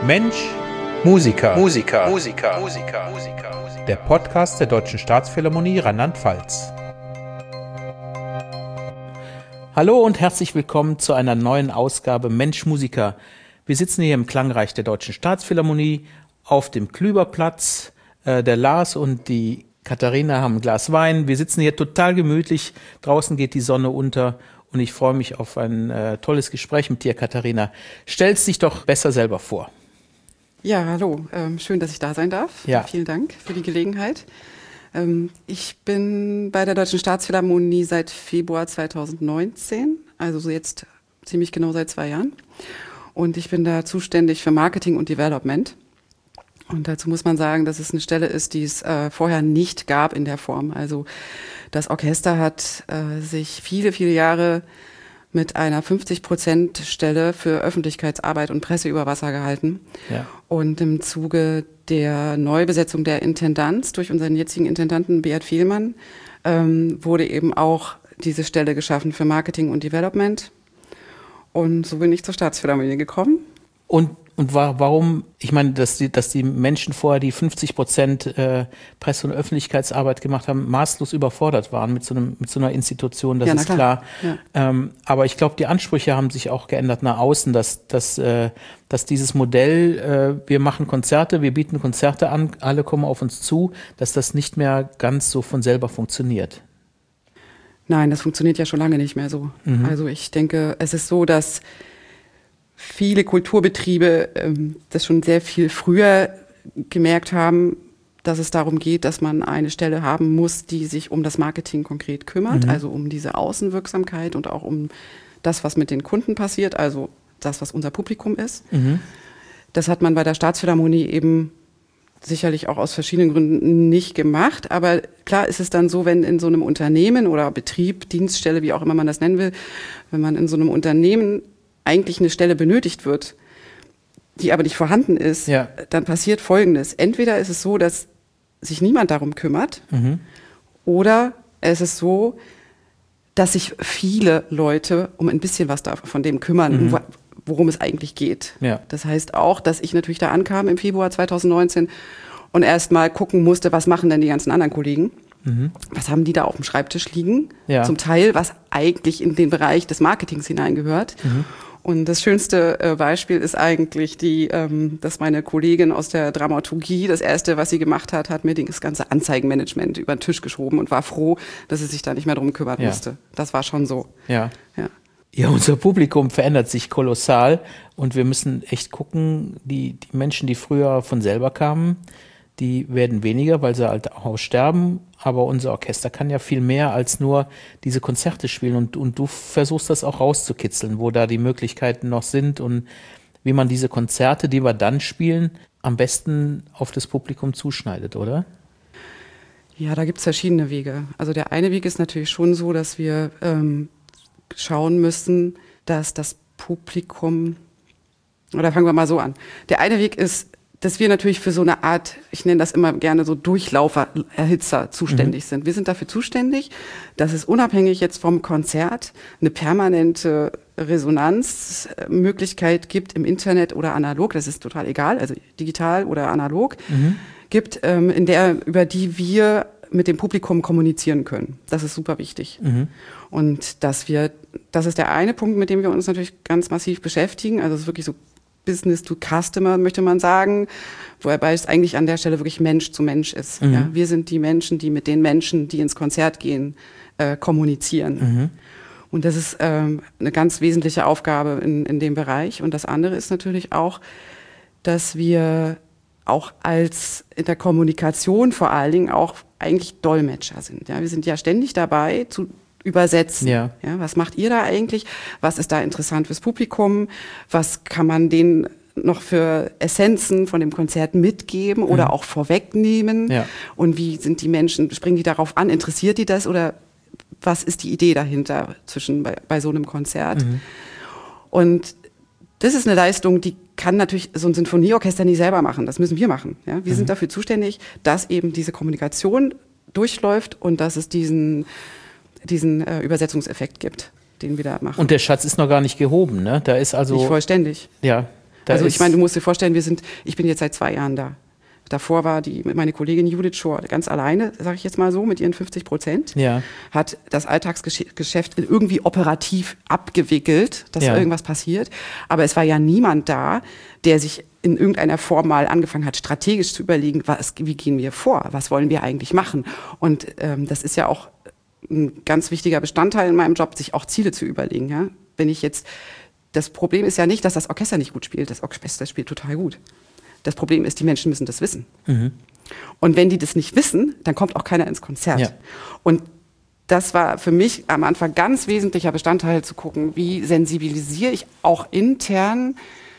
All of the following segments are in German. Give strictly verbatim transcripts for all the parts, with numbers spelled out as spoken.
Mensch, Musiker. Musiker. Musiker. Musiker. Musiker. Der Podcast der Deutschen Staatsphilharmonie Rheinland-Pfalz. Hallo und herzlich willkommen zu einer neuen Ausgabe Mensch, Musiker. Wir sitzen hier im Klangreich der Deutschen Staatsphilharmonie auf dem Klüberplatz. Äh, der Lars und die Katharina haben ein Glas Wein. Wir sitzen hier total gemütlich. Draußen geht die Sonne unter und ich freue mich auf ein äh, tolles Gespräch mit dir, Katharina. Stellst dich doch besser selber vor. Ja, hallo. Ähm, schön, dass ich da sein darf. Ja. Vielen Dank für die Gelegenheit. Ähm, ich bin bei der Deutschen Staatsphilharmonie seit Februar zweitausendneunzehn, also so jetzt ziemlich genau seit zwei Jahren. Und ich bin da zuständig für Marketing und Development. Und dazu muss man sagen, dass es eine Stelle ist, die es äh, vorher nicht gab in der Form. Also das Orchester hat äh, sich viele, viele Jahre mit einer fünfzig Prozent Stelle für Öffentlichkeitsarbeit und Presse über Wasser gehalten. Ja. Und im Zuge der Neubesetzung der Intendanz durch unseren jetzigen Intendanten Beat Fehlmann ähm, wurde eben auch diese Stelle geschaffen für Marketing und Development. Und so bin ich zur Staatsphilharmonie gekommen. Und, und wa- warum, ich meine, dass die, dass die Menschen vorher, die fünfzig Prozent äh, Presse- und Öffentlichkeitsarbeit gemacht haben, maßlos überfordert waren mit so, einem, mit so einer Institution, das Ja, na ist klar. klar. Ja. Ähm, aber ich glaube, die Ansprüche haben sich auch geändert nach außen, dass, dass, äh, dass dieses Modell, äh, wir machen Konzerte, wir bieten Konzerte an, alle kommen auf uns zu, dass das nicht mehr ganz so von selber funktioniert. Nein, das funktioniert ja schon lange nicht mehr so. Mhm. Also ich denke, es ist so, dass viele Kulturbetriebe ähm, das schon sehr viel früher gemerkt haben, dass es darum geht, dass man eine Stelle haben muss, die sich um das Marketing konkret kümmert, Mhm. also um diese Außenwirksamkeit und auch um das, was mit den Kunden passiert, also das, was unser Publikum ist. Mhm. Das hat man bei der Staatsphilharmonie eben sicherlich auch aus verschiedenen Gründen nicht gemacht. Aber klar ist es dann so, wenn in so einem Unternehmen oder Betrieb, Dienststelle, wie auch immer man das nennen will, wenn man in so einem Unternehmen eigentlich eine Stelle benötigt wird, die aber nicht vorhanden ist, Ja. dann passiert Folgendes. Entweder ist es so, dass sich niemand darum kümmert, Mhm. oder es ist so, dass sich viele Leute um ein bisschen was da, von dem kümmern, Mhm. wo, worum es eigentlich geht. Ja. Das heißt auch, dass ich natürlich da ankam im Februar zweitausendneunzehn und erst mal gucken musste, was machen denn die ganzen anderen Kollegen? Mhm. Was haben die da auf dem Schreibtisch liegen? Ja. Zum Teil, was eigentlich in den Bereich des Marketings hineingehört. Mhm. Und das schönste äh, Beispiel ist eigentlich die, ähm, dass meine Kollegin aus der Dramaturgie, das erste, was sie gemacht hat, hat mir das ganze Anzeigenmanagement über den Tisch geschoben und war froh, dass sie sich da nicht mehr drum kümmern Ja. musste. Das war schon so. Ja. Ja. Ja, unser Publikum verändert sich kolossal und wir müssen echt gucken, die, die Menschen, die früher von selber kamen, die werden weniger, weil sie halt auch aussterben, aber unser Orchester kann ja viel mehr als nur diese Konzerte spielen und, und du versuchst das auch rauszukitzeln, wo da die Möglichkeiten noch sind und wie man diese Konzerte, die wir dann spielen, am besten auf das Publikum zuschneidet, oder? Ja, da gibt's verschiedene Wege. Also der eine Weg ist natürlich schon so, dass wir ähm, schauen müssen, dass das Publikum, oder fangen wir mal so an. Der eine Weg ist, dass wir natürlich für so eine Art, ich nenne das immer gerne so Durchlaufer, Erhitzer zuständig mhm. sind. Wir sind dafür zuständig, dass es unabhängig jetzt vom Konzert eine permanente Resonanzmöglichkeit gibt im Internet oder analog, das ist total egal, also digital oder analog, mhm. gibt, ähm, in der, über die wir mit dem Publikum kommunizieren können. Das ist super wichtig. Mhm. Und dass wir, das ist der eine Punkt, mit dem wir uns natürlich ganz massiv beschäftigen. Also es ist wirklich so Business to Customer, möchte man sagen, wobei es eigentlich an der Stelle wirklich Mensch zu Mensch ist. Mhm. Ja, wir sind die Menschen, die mit den Menschen, die ins Konzert gehen, äh, kommunizieren. Mhm. Und das ist ähm, eine ganz wesentliche Aufgabe in, in dem Bereich. Und das andere ist natürlich auch, dass wir auch als in der Kommunikation vor allen Dingen auch eigentlich Dolmetscher sind. Ja, wir sind ja ständig dabei zu übersetzen. Ja. Ja, was macht ihr da eigentlich? Was ist da interessant fürs Publikum? Was kann man denen noch für Essenzen von dem Konzert mitgeben oder mhm. auch vorwegnehmen? Ja. Und wie sind die Menschen, springen die darauf an? Interessiert die das? Oder was ist die Idee dahinter zwischen bei, bei so einem Konzert? Mhm. Und das ist eine Leistung, die kann natürlich so ein Sinfonieorchester nicht selber machen. Das müssen wir machen. Ja? Wir mhm. sind dafür zuständig, dass eben diese Kommunikation durchläuft und dass es diesen diesen äh, Übersetzungseffekt gibt, den wir da machen. Und der Schatz ist noch gar nicht gehoben, ne? Da ist also nicht vollständig. Ja. Da also ich meine, du musst dir vorstellen, wir sind, ich bin jetzt seit zwei Jahren da. Davor war die, meine Kollegin Judith Schor ganz alleine, sage ich jetzt mal so, mit ihren fünfzig Prozent. Ja. Hat das Alltagsgeschäft irgendwie operativ abgewickelt, dass Ja. irgendwas passiert. Aber es war ja niemand da, der sich in irgendeiner Form mal angefangen hat, strategisch zu überlegen, was, wie gehen wir vor, was wollen wir eigentlich machen. Und ähm, das ist ja auch ein ganz wichtiger Bestandteil in meinem Job, sich auch Ziele zu überlegen. Ja? Wenn ich jetzt, das Problem ist ja nicht, dass das Orchester nicht gut spielt, das Orchester spielt total gut. Das Problem ist, die Menschen müssen das wissen. Mhm. Und wenn die das nicht wissen, dann kommt auch keiner ins Konzert. Ja. Und das war für mich am Anfang ganz wesentlicher Bestandteil, zu gucken, wie sensibilisiere ich auch intern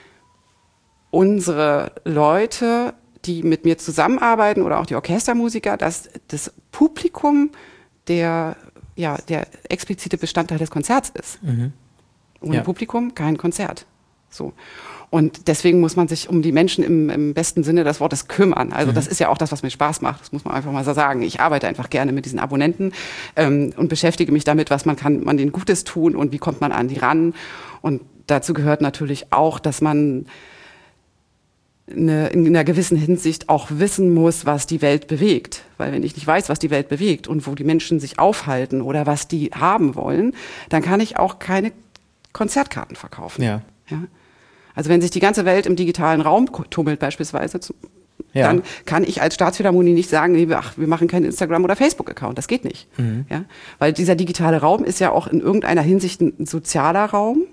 unsere Leute, die mit mir zusammenarbeiten oder auch die Orchestermusiker, dass das Publikum der, ja, der explizite Bestandteil des Konzerts ist. Mhm. Ohne ja. Publikum kein Konzert. So. Und deswegen muss man sich um die Menschen im, im besten Sinne des Wortes kümmern. Also mhm. das ist ja auch das, was mir Spaß macht. Das muss man einfach mal so sagen. Ich arbeite einfach gerne mit diesen Abonnenten ähm, und beschäftige mich damit, was man kann, man denen Gutes tun und wie kommt man an die ran. Und dazu gehört natürlich auch, dass man eine, in einer gewissen Hinsicht auch wissen muss, was die Welt bewegt. Weil wenn ich nicht weiß, was die Welt bewegt und wo die Menschen sich aufhalten oder was die haben wollen, dann kann ich auch keine Konzertkarten verkaufen. Ja. Ja? Also wenn sich die ganze Welt im digitalen Raum tummelt beispielsweise, ja. dann kann ich als Staatsphilharmonie nicht sagen, nee, ach, wir machen keinen Instagram- oder Facebook-Account. Das geht nicht. Mhm. Ja? Weil dieser digitale Raum ist ja auch in irgendeiner Hinsicht ein sozialer Raum,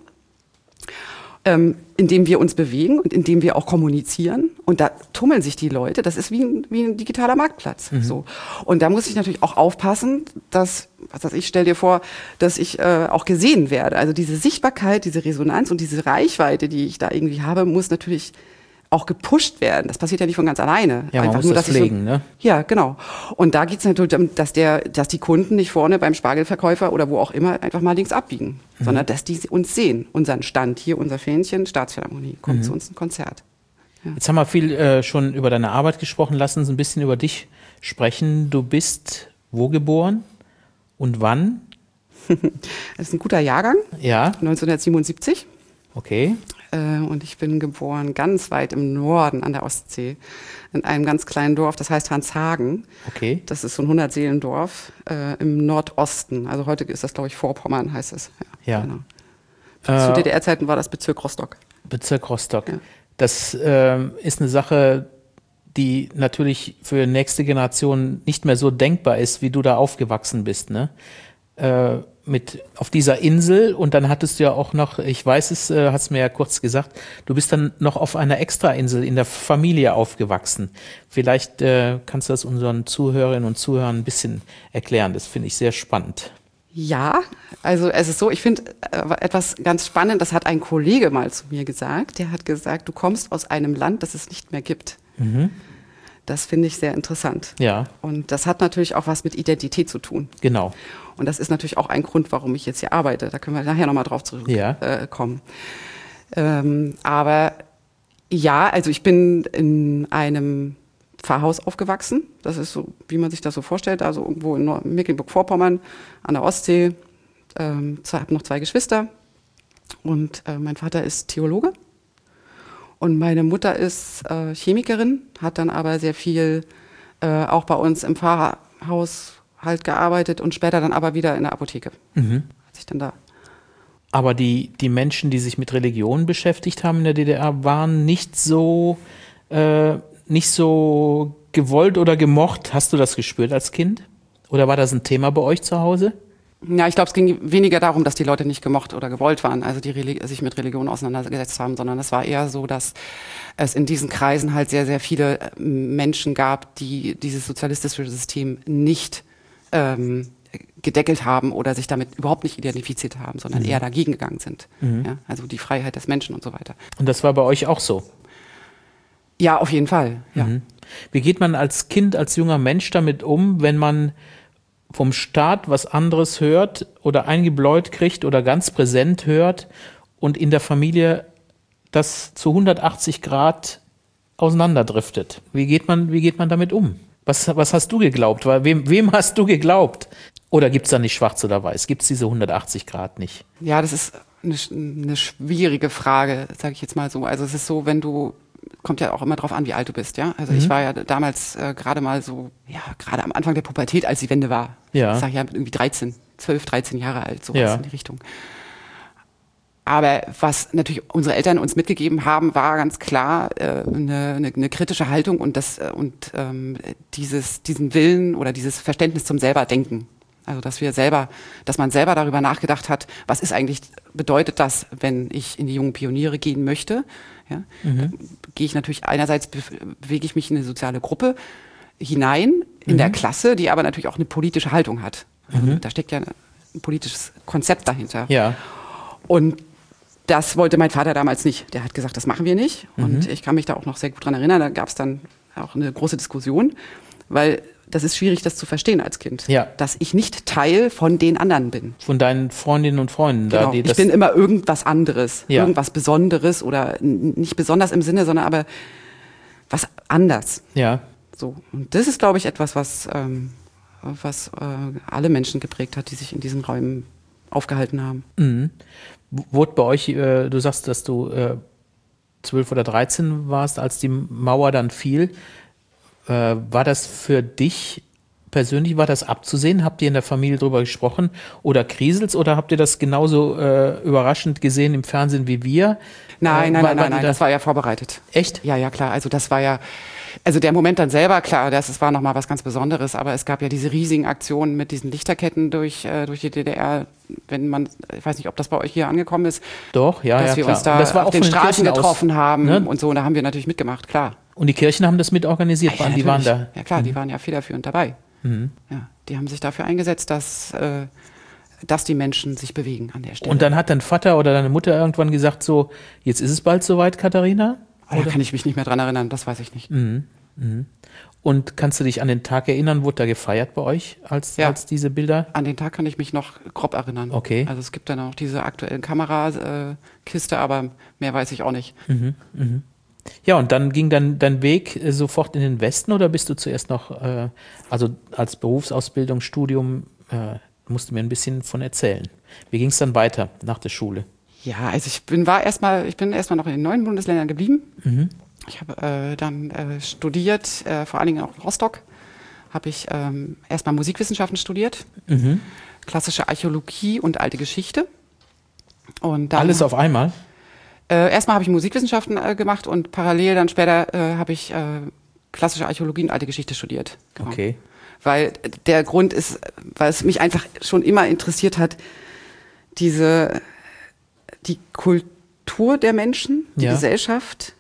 ähm, in dem wir uns bewegen und in dem wir auch kommunizieren. Und da tummeln sich die Leute. Das ist wie ein, wie ein digitaler Marktplatz. Mhm. So. Und da muss ich natürlich auch aufpassen, dass, was weiß ich, stell dir vor, dass ich äh, auch gesehen werde. Also diese Sichtbarkeit, diese Resonanz und diese Reichweite, die ich da irgendwie habe, muss natürlich auch gepusht werden. Das passiert ja nicht von ganz alleine. Ja, man Einfach muss nur, das dass pflegen, ich so, ne? Ja, genau. Und da geht es natürlich darum, dass der, dass die Kunden nicht vorne beim Spargelverkäufer oder wo auch immer einfach mal links abbiegen, mhm. sondern dass die uns sehen. Unseren Stand hier, unser Fähnchen, Staatsphilharmonie, kommt mhm. zu uns ein Konzert. Ja. Jetzt haben wir viel äh, schon über deine Arbeit gesprochen. Lass uns ein bisschen über dich sprechen. Du bist wo geboren und wann? Das ist ein guter Jahrgang. Ja. neunzehnhundertsiebenundsiebzig. Okay. Und ich bin geboren ganz weit im Norden an der Ostsee, in einem ganz kleinen Dorf, das heißt Hanshagen. Okay. Das ist so ein hundert-Seelendorf äh, im Nordosten. Also heute ist das, glaube ich, Vorpommern, heißt es. Ja. ja. Genau. Äh, Zu D D R-Zeiten war das Bezirk Rostock. Bezirk Rostock. Ja. Das äh, ist eine Sache, die natürlich für nächste Generation nicht mehr so denkbar ist, wie du da aufgewachsen bist, ne? Äh, mit auf dieser Insel, und dann hattest du ja auch noch, ich weiß es, äh, hast mir ja kurz gesagt, du bist dann noch auf einer Extrainsel in der Familie aufgewachsen. Vielleicht äh, kannst du das unseren Zuhörerinnen und Zuhörern ein bisschen erklären. Das finde ich sehr spannend. Ja, also es ist so, ich finde äh, etwas ganz spannend, das hat ein Kollege mal zu mir gesagt. Der hat gesagt, du kommst aus einem Land, das es nicht mehr gibt. Mhm. Das finde ich sehr interessant. Ja. Und das hat natürlich auch was mit Identität zu tun. Genau. Und das ist natürlich auch ein Grund, warum ich jetzt hier arbeite. Da können wir nachher nochmal drauf zurückkommen. Ja. Ähm, aber ja, also ich bin in einem Pfarrhaus aufgewachsen. Das ist so, wie man sich das so vorstellt. Also irgendwo in Mecklenburg-Vorpommern an der Ostsee. Ähm, ich habe noch zwei Geschwister. Und äh, mein Vater ist Theologe. Und meine Mutter ist äh, Chemikerin, hat dann aber sehr viel äh, auch bei uns im Pfarrhaus halt gearbeitet und später dann aber wieder in der Apotheke. Mhm. Hat sich dann da. Aber die, die Menschen, die sich mit Religion beschäftigt haben in der D D R, waren nicht so, äh, nicht so gewollt oder gemocht. Hast du das gespürt als Kind? Oder war das ein Thema bei euch zu Hause? Ja, ich glaube, es ging weniger darum, dass die Leute nicht gemocht oder gewollt waren, also die Religi- sich mit Religion auseinandergesetzt haben, sondern es war eher so, dass es in diesen Kreisen halt sehr, sehr viele Menschen gab, die dieses sozialistische System nicht ähm, gedeckelt haben oder sich damit überhaupt nicht identifiziert haben, sondern mhm. eher dagegen gegangen sind. Mhm. Ja, also die Freiheit des Menschen und so weiter. Und das war bei euch auch so? Ja, auf jeden Fall. Ja. Mhm. Wie geht man als Kind, als junger Mensch damit um, wenn man vom Staat was anderes hört oder eingebläut kriegt oder ganz präsent hört und in der Familie das zu hundertachtzig Grad auseinanderdriftet? Wie geht man, wie geht man damit um? Was, was hast du geglaubt? Wem, wem hast du geglaubt? Oder gibt es da nicht schwarz oder weiß? Gibt es diese hundertachtzig Grad nicht? Ja, das ist eine, eine schwierige Frage, sage ich jetzt mal so. Also es ist so, wenn du, kommt ja auch immer drauf an, wie alt du bist, ja. Also mhm. ich war ja damals äh, gerade mal so, ja, gerade am Anfang der Pubertät, als die Wende war. Ja. Ich sag ja irgendwie dreizehn, zwölf, dreizehn Jahre alt, sowas ja. in die Richtung. Aber was natürlich unsere Eltern uns mitgegeben haben, war ganz klar äh, eine, eine, eine kritische Haltung und das äh, und ähm, dieses diesen Willen oder dieses Verständnis zum Selberdenken. Also dass wir selber, dass man selber darüber nachgedacht hat, was ist eigentlich bedeutet das, wenn ich in die jungen Pioniere gehen möchte? Ja, mhm. Gehe ich natürlich einerseits bewege ich mich in eine soziale Gruppe hinein in mhm. der Klasse, die aber natürlich auch eine politische Haltung hat. Also mhm. da steckt ja ein politisches Konzept dahinter. Ja. Und das wollte mein Vater damals nicht. Der hat gesagt, das machen wir nicht. Mhm. Und ich kann mich da auch noch sehr gut dran erinnern. Da gab es dann auch eine große Diskussion, weil das ist schwierig, das zu verstehen als Kind. Ja. Dass ich nicht Teil von den anderen bin. Von deinen Freundinnen und Freunden. Genau. Da, die ich das bin immer irgendwas anderes. Ja. Irgendwas Besonderes oder n- nicht besonders im Sinne, sondern aber was anders. Ja. So. Und das ist, glaube ich, etwas, was, ähm, was äh, alle Menschen geprägt hat, die sich in diesen Räumen aufgehalten haben. Mhm. Wurde bei euch, äh, du sagst, dass du äh, zwölf oder dreizehn warst, als die Mauer dann fiel. Äh, war das für dich persönlich, war das abzusehen? Habt ihr in der Familie drüber gesprochen? Oder kriselt's? Oder habt ihr das genauso äh, überraschend gesehen im Fernsehen wie wir? Nein, äh, nein, war, nein, nein, nein, das war ja vorbereitet. Echt? Ja, ja, klar. Also das war ja, also der Moment dann selber, klar, das, das war nochmal was ganz Besonderes, aber es gab ja diese riesigen Aktionen mit diesen Lichterketten durch, äh, durch die D D R, wenn man, ich weiß nicht, ob das bei euch hier angekommen ist. Doch, ja, dass ja, wir klar. uns da das war auf auch den von den Straßen Kirchen getroffen aus, haben ne? und so, und da haben wir natürlich mitgemacht, klar. Und die Kirchen haben das mit organisiert, Ja, ja, die waren natürlich. da. Ja klar, Mhm. die waren ja federführend dabei. Mhm. Ja, die haben sich dafür eingesetzt, dass, äh, dass die Menschen sich bewegen an der Stelle. Und dann hat dein Vater oder deine Mutter irgendwann gesagt so, jetzt ist es bald soweit, Katharina? Oh, da kann ich mich nicht mehr dran erinnern, das weiß ich nicht. Mhm. Mhm. Und kannst du dich an den Tag erinnern, wurde da gefeiert bei euch, als, Ja. als diese Bilder? An den Tag kann ich mich noch grob erinnern. Okay. Also es gibt dann auch diese aktuellen Kamerakiste, aber mehr weiß ich auch nicht. Mhm. Mhm. Ja, und dann ging dann dein Weg äh, sofort in den Westen oder bist du zuerst noch, äh, also als Berufsausbildung, Studium, äh, musst du mir ein bisschen von erzählen. Wie ging es dann weiter nach der Schule? Ja, also ich bin war erstmal, ich bin erstmal noch in den neuen Bundesländern geblieben. Mhm. Ich habe äh, dann äh, studiert, äh, vor allen Dingen auch in Rostock, habe ich ähm, erstmal Musikwissenschaften studiert, Mhm. klassische Archäologie und alte Geschichte. Und dann, Alles auf einmal? Äh, erstmal habe ich Musikwissenschaften äh, gemacht und parallel dann später äh, habe ich äh, klassische Archäologie und alte Geschichte studiert. Genau. Okay. Weil der Grund ist, weil es mich einfach schon immer interessiert hat, diese, die Kultur der Menschen, die Ja. Gesellschaft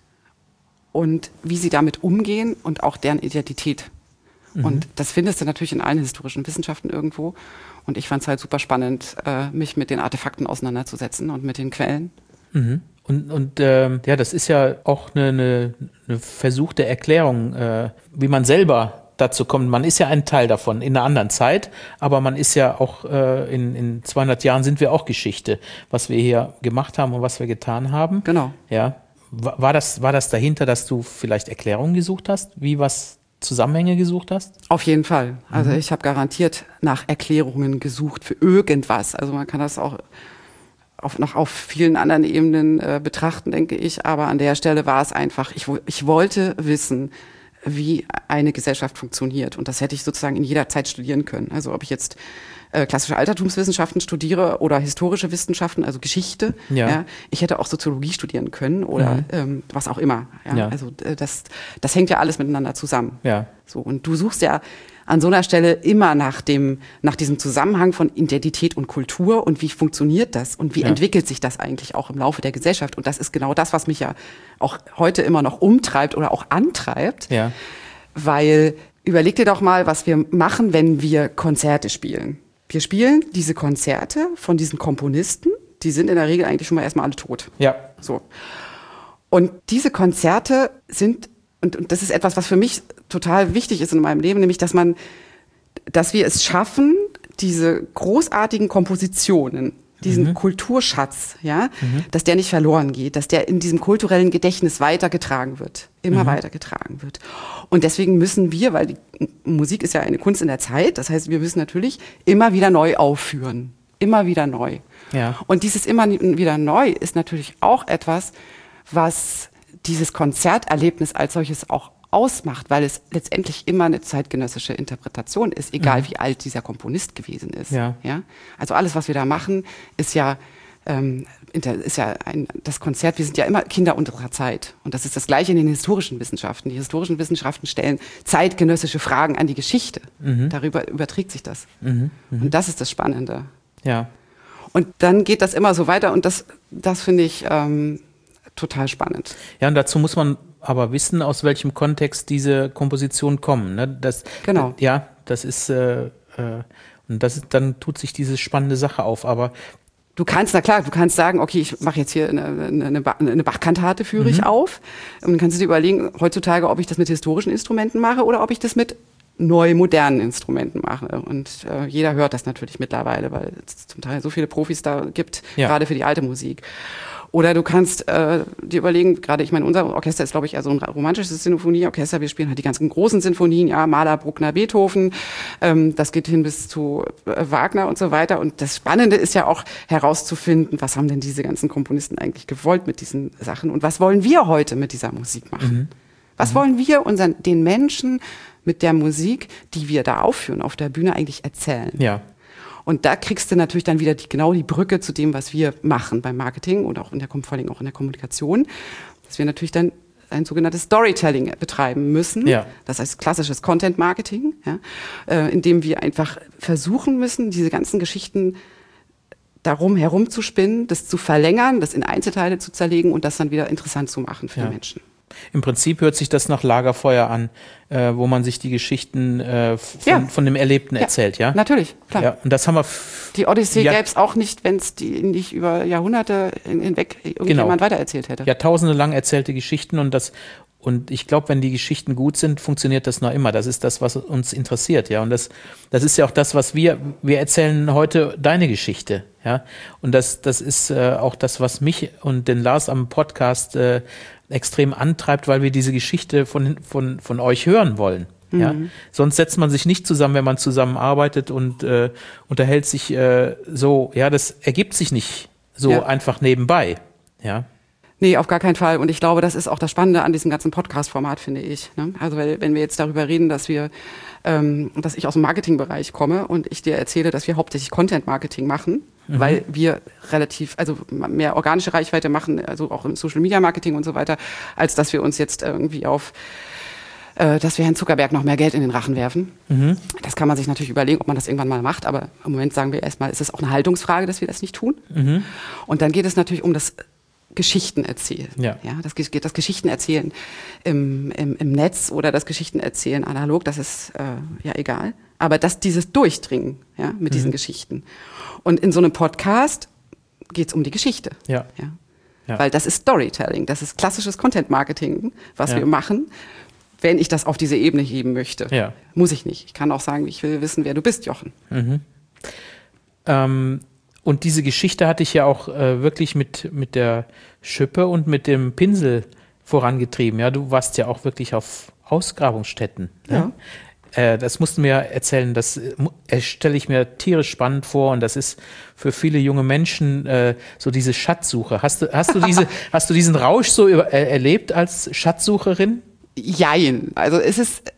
und wie sie damit umgehen und auch deren Identität. Mhm. Und das findest du natürlich in allen historischen Wissenschaften irgendwo. Und ich fand es halt super spannend, äh, mich mit den Artefakten auseinanderzusetzen und mit den Quellen. Mhm. Und, und ähm, ja, das ist ja auch eine, eine, eine versuchte Erklärung, äh, wie man selber dazu kommt. Man ist ja ein Teil davon in einer anderen Zeit, aber man ist ja auch äh, in, in zweihundert Jahren sind wir auch Geschichte, was wir hier gemacht haben und was wir getan haben. Genau. Ja. War, war das, war das dahinter, dass du vielleicht Erklärungen gesucht hast, wie was Zusammenhänge gesucht hast? Auf jeden Fall. Also ich habe garantiert nach Erklärungen gesucht für irgendwas. Also man kann das auch auf, noch auf vielen anderen Ebenen äh, betrachten, denke ich. Aber an der Stelle war es einfach, ich, ich wollte wissen, wie eine Gesellschaft funktioniert. Und das hätte ich sozusagen in jeder Zeit studieren können. Also ob ich jetzt äh, klassische Altertumswissenschaften studiere oder historische Wissenschaften, also Geschichte. Ja. Ja. Ich hätte auch Soziologie studieren können oder Mhm. ähm, was auch immer. Ja. Ja. Also äh, das, das hängt ja alles miteinander zusammen. Ja. So, und du suchst ja an so einer Stelle immer nach dem, nach diesem Zusammenhang von Identität und Kultur und wie funktioniert das und wie Ja. entwickelt sich das eigentlich auch im Laufe der Gesellschaft. Und das ist genau das, was mich ja auch heute immer noch umtreibt oder auch antreibt. Ja. Weil, überleg dir doch mal, was wir machen, wenn wir Konzerte spielen. Wir spielen diese Konzerte von diesen Komponisten, die sind in der Regel eigentlich schon mal erstmal alle tot. Ja. So. Und diese Konzerte sind, und, und das ist etwas, was für mich total wichtig ist in meinem Leben, nämlich, dass man, dass wir es schaffen, diese großartigen Kompositionen, diesen Mhm. Kulturschatz, ja, dass der nicht verloren geht, dass der in diesem kulturellen Gedächtnis weitergetragen wird, immer Mhm. weitergetragen wird. Und deswegen müssen wir, weil die Musik ist ja eine Kunst in der Zeit, das heißt, wir müssen natürlich immer wieder neu aufführen, immer wieder neu. Ja. Und dieses immer wieder neu ist natürlich auch etwas, was dieses Konzerterlebnis als solches auch ausmacht, weil es letztendlich immer eine zeitgenössische Interpretation ist, egal mhm. wie alt dieser Komponist gewesen ist. Ja. Ja? Also alles, was wir da machen, ist ja, ähm, ist ja ein, das Konzert, wir sind ja immer Kinder unserer Zeit. Und das ist das Gleiche in den historischen Wissenschaften. Die historischen Wissenschaften stellen zeitgenössische Fragen an die Geschichte. Mhm. Darüber überträgt sich das. Mhm. Mhm. Und das ist das Spannende. Ja. Und dann geht das immer so weiter und das, das finde ich ähm, total spannend. Ja, und dazu muss man aber wissen, aus welchem Kontext diese Kompositionen kommen. Ne? Das, genau. Ja, das ist, äh, äh, und das ist, dann tut sich diese spannende Sache auf. Aber du kannst, na klar, du kannst sagen, okay, ich mache jetzt hier eine, eine, eine Bach-Kantate, führe mhm. ich auf. Und dann kannst du dir überlegen, heutzutage, ob ich das mit historischen Instrumenten mache oder ob ich das mit neu modernen Instrumenten mache. Und äh, jeder hört das natürlich mittlerweile, weil es zum Teil so viele Profis da gibt, ja. gerade für die alte Musik. Oder du kannst äh, dir überlegen, gerade, ich meine, unser Orchester ist, glaube ich, eher so ein romantisches Sinfonieorchester. Wir spielen halt die ganzen großen Sinfonien, ja, Mahler, Bruckner, Beethoven. Ähm, das geht hin bis zu äh, Wagner und so weiter. Und das Spannende ist ja auch herauszufinden, was haben denn diese ganzen Komponisten eigentlich gewollt mit diesen Sachen und was wollen wir heute mit dieser Musik machen? Mhm. Was mhm. wollen wir unseren, den Menschen mit der Musik, die wir da aufführen, auf der Bühne eigentlich erzählen? Ja. Und da kriegst du natürlich dann wieder die, genau die Brücke zu dem, was wir machen beim Marketing und auch in der, vor allem auch in der Kommunikation, dass wir natürlich dann ein sogenanntes Storytelling betreiben müssen. Ja. Das heißt klassisches Content Marketing, ja, äh, in dem wir einfach versuchen müssen, diese ganzen Geschichten darum herum zu spinnen, das zu verlängern, das in Einzelteile zu zerlegen und das dann wieder interessant zu machen für ja. die Menschen. Im Prinzip hört sich das nach Lagerfeuer an, äh, wo man sich die Geschichten äh, von, ja. von dem Erlebten ja. erzählt, ja? Natürlich, klar. Ja, und das haben wir f- die Odyssee ja. gäbe es auch nicht, wenn es die nicht über Jahrhunderte hinweg irgendjemand genau. weitererzählt hätte. Jahrtausende lang erzählte Geschichten und das und ich glaube, wenn die Geschichten gut sind, funktioniert das noch immer. Das ist das, was uns interessiert, ja. Und das, das ist ja auch das, was wir, wir erzählen heute deine Geschichte, ja. Und das, das ist äh, auch das, was mich und den Lars am Podcast äh, extrem antreibt, weil wir diese Geschichte von, von, von euch hören wollen. Mhm. Ja? Sonst setzt man sich nicht zusammen, wenn man zusammenarbeitet und äh, unterhält sich äh, so, ja, das ergibt sich nicht so ja. einfach nebenbei. Ja. Nee, auf gar keinen Fall. Und ich glaube, das ist auch das Spannende an diesem ganzen Podcast-Format, finde ich. Ne? Also weil, wenn wir jetzt darüber reden, dass wir, ähm, dass ich aus dem Marketingbereich komme und ich dir erzähle, dass wir hauptsächlich Content-Marketing machen, mhm. weil wir relativ, also mehr organische Reichweite machen, also auch im Social-Media-Marketing und so weiter, als dass wir uns jetzt irgendwie auf äh, dass wir Herrn Zuckerberg noch mehr Geld in den Rachen werfen. Mhm. Das kann man sich natürlich überlegen, ob man das irgendwann mal macht, aber im Moment sagen wir erstmal, ist es auch eine Haltungsfrage, dass wir das nicht tun. Mhm. Und dann geht es natürlich um das Geschichten erzählen. Ja. Ja, das geht das Geschichten erzählen im, im, im Netz oder das Geschichten erzählen analog, das ist äh, ja egal. Aber dass dieses Durchdringen, ja, mit mhm. diesen Geschichten. Und in so einem Podcast geht's um die Geschichte. Ja. Ja. Ja. Weil das ist Storytelling, das ist klassisches Content Marketing, was ja. wir machen, wenn ich das auf diese Ebene heben möchte. Ja. Muss ich nicht. Ich kann auch sagen, ich will wissen, wer du bist, Jochen. Mhm. Ähm Und diese Geschichte hatte ich ja auch äh, wirklich mit, mit der Schippe und mit dem Pinsel vorangetrieben. Ja, du warst ja auch wirklich auf Ausgrabungsstätten. Ja. Ne? Äh, das musst du mir erzählen. Das äh, stelle ich mir tierisch spannend vor und das ist für viele junge Menschen äh, so diese Schatzsuche. Hast du, hast du diese, hast du diesen Rausch so über, äh, erlebt als Schatzsucherin? Jein. Also es ist,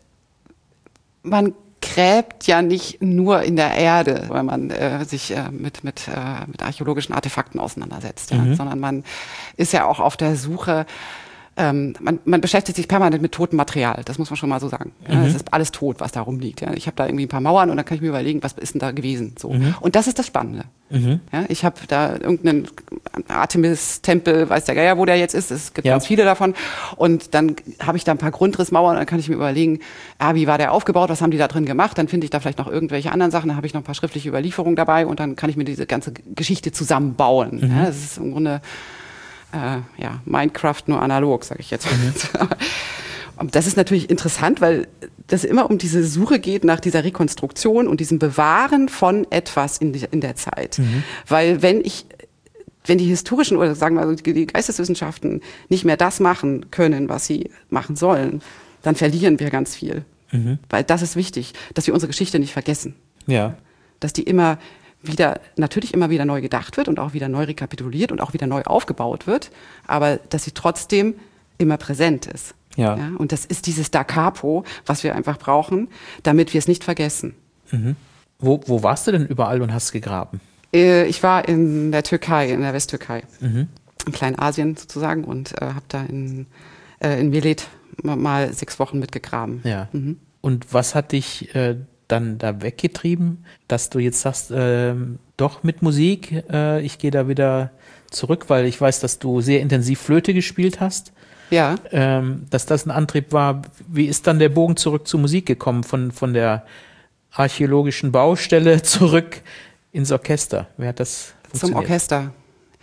man gräbt ja nicht nur in der Erde, weil man äh, sich äh, mit, mit, äh, mit archäologischen Artefakten auseinandersetzt, ja? Mhm. Sondern man ist ja auch auf der Suche, ähm, man, man beschäftigt sich permanent mit totem Material, das muss man schon mal so sagen. Ja? Mhm. Es ist alles tot, was da rumliegt. Ja? Ich habe da irgendwie ein paar Mauern und dann kann ich mir überlegen, was ist denn da gewesen? So. Mhm. Und das ist das Spannende. Mhm. Ja? Ich habe da irgendeinen Artemis-Tempel, weiß der Geier, wo der jetzt ist, es gibt ja. ganz viele davon. Und dann habe ich da ein paar Grundrissmauern und dann kann ich mir überlegen, ah, wie war der aufgebaut, was haben die da drin gemacht? Dann finde ich da vielleicht noch irgendwelche anderen Sachen, dann habe ich noch ein paar schriftliche Überlieferungen dabei und dann kann ich mir diese ganze Geschichte zusammenbauen. Mhm. Ja? Das ist im Grunde Äh, ja, Minecraft nur analog, sage ich jetzt. Mhm. Und das ist natürlich interessant, weil das immer um diese Suche geht nach dieser Rekonstruktion und diesem Bewahren von etwas in, die, in der Zeit. Mhm. Weil wenn ich, wenn die historischen oder sagen wir die, die Geisteswissenschaften nicht mehr das machen können, was sie machen sollen, dann verlieren wir ganz viel. Mhm. Weil das ist wichtig, dass wir unsere Geschichte nicht vergessen. Ja. Dass die immer wieder, natürlich immer wieder neu gedacht wird und auch wieder neu rekapituliert und auch wieder neu aufgebaut wird, aber dass sie trotzdem immer präsent ist. Ja. Ja, und das ist dieses Da Capo, was wir einfach brauchen, damit wir es nicht vergessen. Mhm. Wo, wo warst du denn überall und hast gegraben? Äh, ich war in der Türkei, in der Westtürkei, Mhm. in Kleinasien sozusagen und äh, habe da in, äh, in Milet mal, mal sechs Wochen mitgegraben. Ja. Mhm. Und was hat dich äh, dann da weggetrieben, dass du jetzt sagst, äh, doch mit Musik, äh, ich gehe da wieder zurück, weil ich weiß, dass du sehr intensiv Flöte gespielt hast. Ja. Ähm, dass das ein Antrieb war. Wie ist dann der Bogen zurück zur Musik gekommen, von, von der archäologischen Baustelle zurück ins Orchester? Wer hat das Zum funktioniert? Orchester.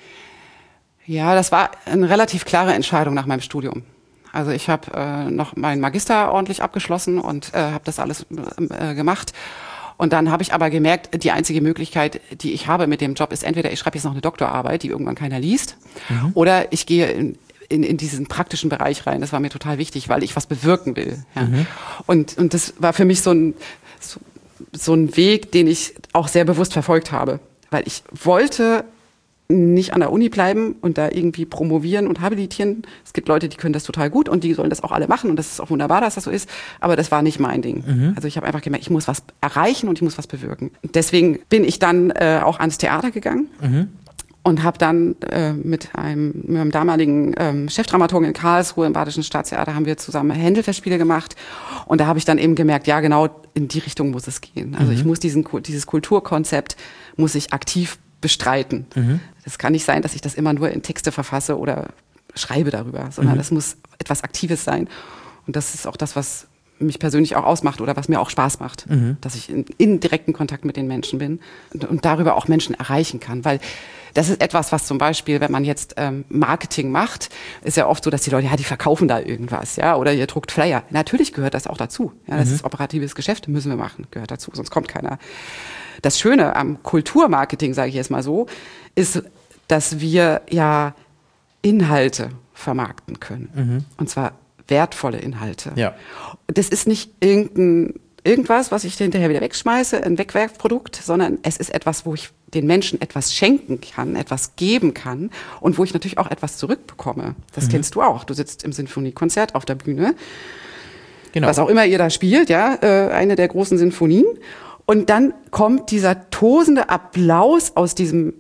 Ja, das war eine relativ klare Entscheidung nach meinem Studium. Also ich habe äh, noch meinen Magister ordentlich abgeschlossen und äh, habe das alles äh, gemacht. Und dann habe ich aber gemerkt, die einzige Möglichkeit, die ich habe mit dem Job, ist entweder ich schreibe jetzt noch eine Doktorarbeit, die irgendwann keiner liest, mhm. oder ich gehe in In, in diesen praktischen Bereich rein. Das war mir total wichtig, weil ich was bewirken will. Ja. Mhm. Und, und das war für mich so ein, so, so ein Weg, den ich auch sehr bewusst verfolgt habe. Weil ich wollte nicht an der Uni bleiben und da irgendwie promovieren und habilitieren. Es gibt Leute, die können das total gut und die sollen das auch alle machen und das ist auch wunderbar, dass das so ist. Aber das war nicht mein Ding. Mhm. Also ich habe einfach gemerkt, ich muss was erreichen und ich muss was bewirken. Deswegen bin ich dann äh, auch ans Theater gegangen. Mhm. Und habe dann äh, mit einem, mit einem damaligen ähm, Chefdramaturgen in Karlsruhe im Badischen Staatstheater haben wir zusammen Händel-Festspiele gemacht. Und da habe ich dann eben gemerkt, ja genau, in die Richtung muss es gehen. Also mhm. ich muss diesen dieses Kulturkonzept muss ich aktiv bestreiten. Mhm. Das kann nicht sein, dass ich das immer nur in Texte verfasse oder schreibe darüber, sondern mhm. das muss etwas Aktives sein. Und das ist auch das, was mich persönlich auch ausmacht oder was mir auch Spaß macht, mhm. dass ich in, in direkten Kontakt mit den Menschen bin und, und darüber auch Menschen erreichen kann, weil das ist etwas, was zum Beispiel, wenn man jetzt ähm, Marketing macht, ist ja oft so, dass die Leute, ja, die verkaufen da irgendwas, ja, oder ihr druckt Flyer. Natürlich gehört das auch dazu. Ja, das mhm. ist operatives Geschäft, müssen wir machen, gehört dazu, sonst kommt keiner. Das Schöne am Kulturmarketing, sage ich jetzt mal so, ist, dass wir ja Inhalte vermarkten können. Mhm. Und zwar wertvolle Inhalte. Ja. Das ist nicht irgendein, irgendwas, was ich hinterher wieder wegschmeiße, ein Wegwerfprodukt, sondern es ist etwas, wo ich den Menschen etwas schenken kann, etwas geben kann und wo ich natürlich auch etwas zurückbekomme. Das mhm. kennst du auch. Du sitzt im Sinfoniekonzert auf der Bühne, genau. was auch immer ihr da spielt, ja, äh, eine der großen Sinfonien. Und dann kommt dieser tosende Applaus aus diesem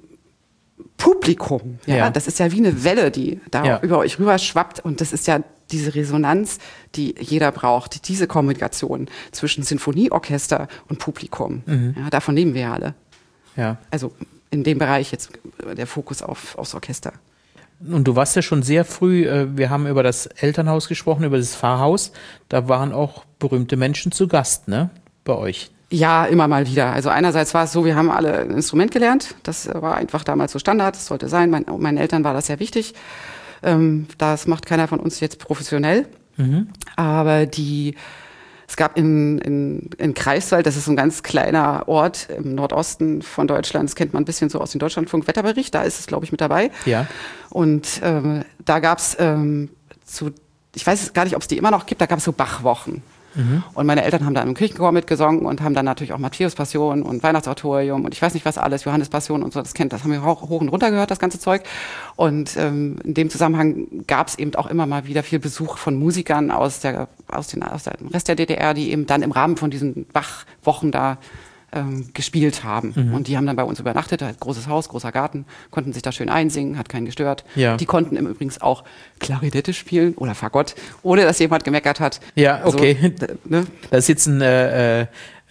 Publikum. Ja, ja. Das ist ja wie eine Welle, die da ja. über euch rüber schwappt. Und das ist ja diese Resonanz, die jeder braucht. Diese Kommunikation zwischen Sinfonieorchester und Publikum. Mhm. Ja, davon leben wir ja alle. Ja. Also in dem Bereich jetzt der Fokus auf, aufs Orchester. Und du warst ja schon sehr früh, wir haben über das Elternhaus gesprochen, über das Pfarrhaus. Da waren auch berühmte Menschen zu Gast, ne, bei euch? Ja, immer mal wieder. Also einerseits war es so, wir haben alle ein Instrument gelernt. Das war einfach damals so Standard, das sollte sein. Mein, meinen Eltern war das sehr wichtig. Ähm, das macht keiner von uns jetzt professionell. Mhm. Aber die, es gab in, in, in Greifswald, das ist so ein ganz kleiner Ort im Nordosten von Deutschland, das kennt man ein bisschen so aus dem Deutschlandfunk-Wetterbericht, da ist es, glaube ich, mit dabei. Ja. Und ähm, da gab es ähm, zu, ich weiß gar nicht, ob es die immer noch gibt, da gab es so Bachwochen. Mhm. Und meine Eltern haben da im Kirchenchor mitgesungen und haben dann natürlich auch Matthäus-Passion und Weihnachtsoratorium und ich weiß nicht was alles, Johannes-Passion und so, das kennt, das haben wir hoch, hoch und runter gehört, das ganze Zeug. Und ähm, in dem Zusammenhang gab es eben auch immer mal wieder viel Besuch von Musikern aus der, aus den, aus dem Rest der D D R, die eben dann im Rahmen von diesen Bach-Wochen da ähm, gespielt haben. Mhm. Und die haben dann bei uns übernachtet, halt großes Haus, großer Garten, konnten sich da schön einsingen, hat keinen gestört. Ja. Die konnten im Übrigen auch Klarinette spielen oder Fagott, ohne dass jemand gemeckert hat. Ja, okay. Also, ne? Das ist jetzt ein, äh, äh,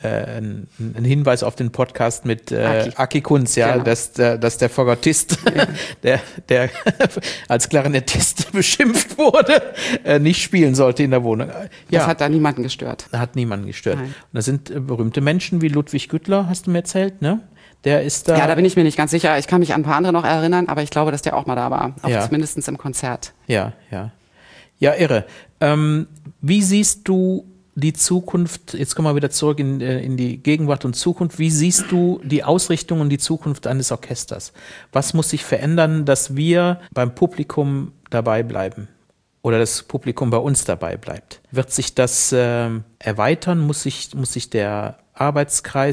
ein, ein Hinweis auf den Podcast mit äh, Aki. Aki Kunz, ja, genau. dass, der, dass der Fagottist, ja. der, der als Klarinettist beschimpft wurde, äh, nicht spielen sollte in der Wohnung. Ja. Das hat da niemanden gestört. Hat niemanden gestört. Nein. Und das sind äh, berühmte Menschen wie Ludwig Güttler, hast du mir erzählt, ne? Der ist da. Ja, da bin ich mir nicht ganz sicher. Ich kann mich an ein paar andere noch erinnern, aber ich glaube, dass der auch mal da war. Auch ja. zumindest im Konzert. Ja, ja. Ja, irre. Ähm, wie siehst du die Zukunft, jetzt kommen wir wieder zurück in, in die Gegenwart und Zukunft, wie siehst du die Ausrichtung und die Zukunft eines Orchesters? Was muss sich verändern, dass wir beim Publikum dabei bleiben oder das Publikum bei uns dabei bleibt? Wird sich das äh, erweitern? Muss sich, muss sich der Arbeitskreis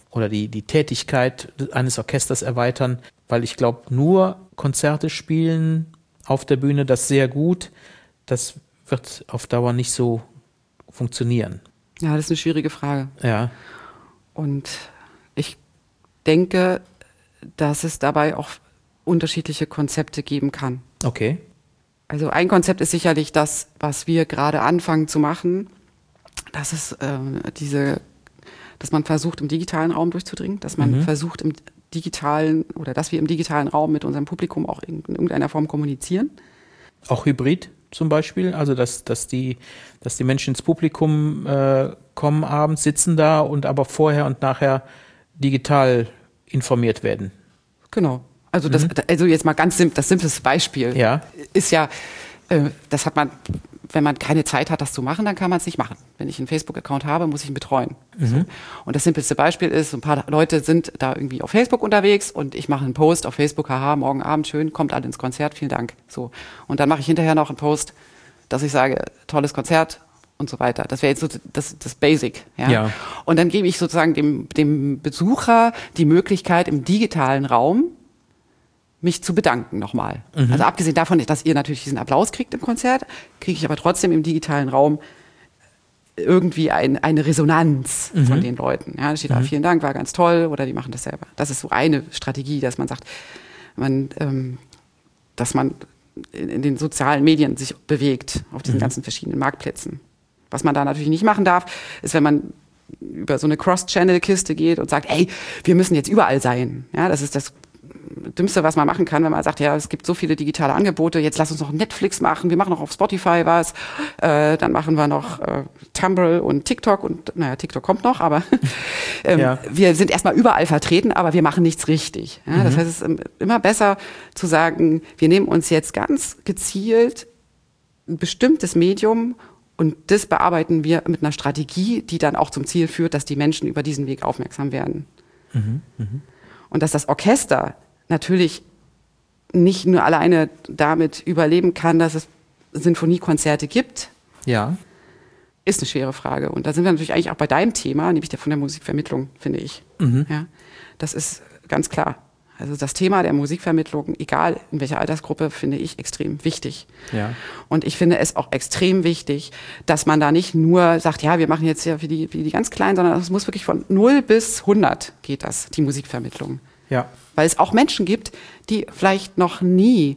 oder die, die Tätigkeit eines Orchesters erweitern, weil ich glaube, nur Konzerte spielen auf der Bühne, das sehr gut, das wird auf Dauer nicht so funktionieren. Ja, das ist eine schwierige Frage. Ja. Und ich denke, dass es dabei auch unterschiedliche Konzepte geben kann. Okay. Also ein Konzept ist sicherlich das, was wir gerade anfangen zu machen. Das ist äh, diese, dass man versucht, im digitalen Raum durchzudringen, dass man mhm. versucht, im digitalen oder dass wir im digitalen Raum mit unserem Publikum auch in irgendeiner Form kommunizieren. Auch hybrid zum Beispiel, also dass, dass, die, dass die Menschen ins Publikum äh, kommen abends, sitzen da und aber vorher und nachher digital informiert werden. Genau. Also das, mhm. also jetzt mal ganz simpel, das simpleste Beispiel ja. ist ja, äh, das hat man, wenn man keine Zeit hat, das zu machen, dann kann man es nicht machen. Wenn ich einen Facebook-Account habe, muss ich ihn betreuen. Mhm. So. Und das simpelste Beispiel ist, ein paar Leute sind da irgendwie auf Facebook unterwegs und ich mache einen Post auf Facebook, haha, morgen Abend schön, kommt alle ins Konzert, vielen Dank. So. Und dann mache ich hinterher noch einen Post, dass ich sage, tolles Konzert und so weiter. Das wäre jetzt so das, das Basic. Ja? Ja. Und dann gebe ich sozusagen dem, dem Besucher die Möglichkeit, im digitalen Raum mich zu bedanken nochmal. Mhm. Also abgesehen davon, dass ihr natürlich diesen Applaus kriegt im Konzert, kriege ich aber trotzdem im digitalen Raum irgendwie ein, eine Resonanz mhm. von den Leuten. Ja, da steht, mhm. ah, vielen Dank, war ganz toll, oder die machen das selber. Das ist so eine Strategie, dass man sagt, man, ähm, dass man in, in den sozialen Medien sich bewegt, auf diesen mhm. ganzen verschiedenen Marktplätzen. Was man da natürlich nicht machen darf, ist, wenn man über so eine Cross-Channel-Kiste geht und sagt, ey, wir müssen jetzt überall sein. Ja, das ist das Dümmste, was man machen kann, wenn man sagt, ja, es gibt so viele digitale Angebote, jetzt lass uns noch Netflix machen, wir machen noch auf Spotify was, äh, dann machen wir noch äh, Tumblr und TikTok und, naja, TikTok kommt noch, aber ähm, ja. wir sind erstmal überall vertreten, aber wir machen nichts richtig. Ja? Mhm. Das heißt, es ist immer besser zu sagen, wir nehmen uns jetzt ganz gezielt ein bestimmtes Medium und das bearbeiten wir mit einer Strategie, die dann auch zum Ziel führt, dass die Menschen über diesen Weg aufmerksam werden. Mhm. Mhm. Und dass das Orchester natürlich nicht nur alleine damit überleben kann, dass es Sinfoniekonzerte gibt, ja. ist eine schwere Frage. Und da sind wir natürlich eigentlich auch bei deinem Thema, nämlich der von der Musikvermittlung, finde ich. Mhm. Ja, das ist ganz klar. Also das Thema der Musikvermittlung, egal in welcher Altersgruppe, finde ich extrem wichtig. Ja. Und ich finde es auch extrem wichtig, dass man da nicht nur sagt, ja, wir machen jetzt ja für die, für die ganz Kleinen, sondern es muss wirklich von null bis hundert geht das, die Musikvermittlung. Ja. Weil es auch Menschen gibt, die vielleicht noch nie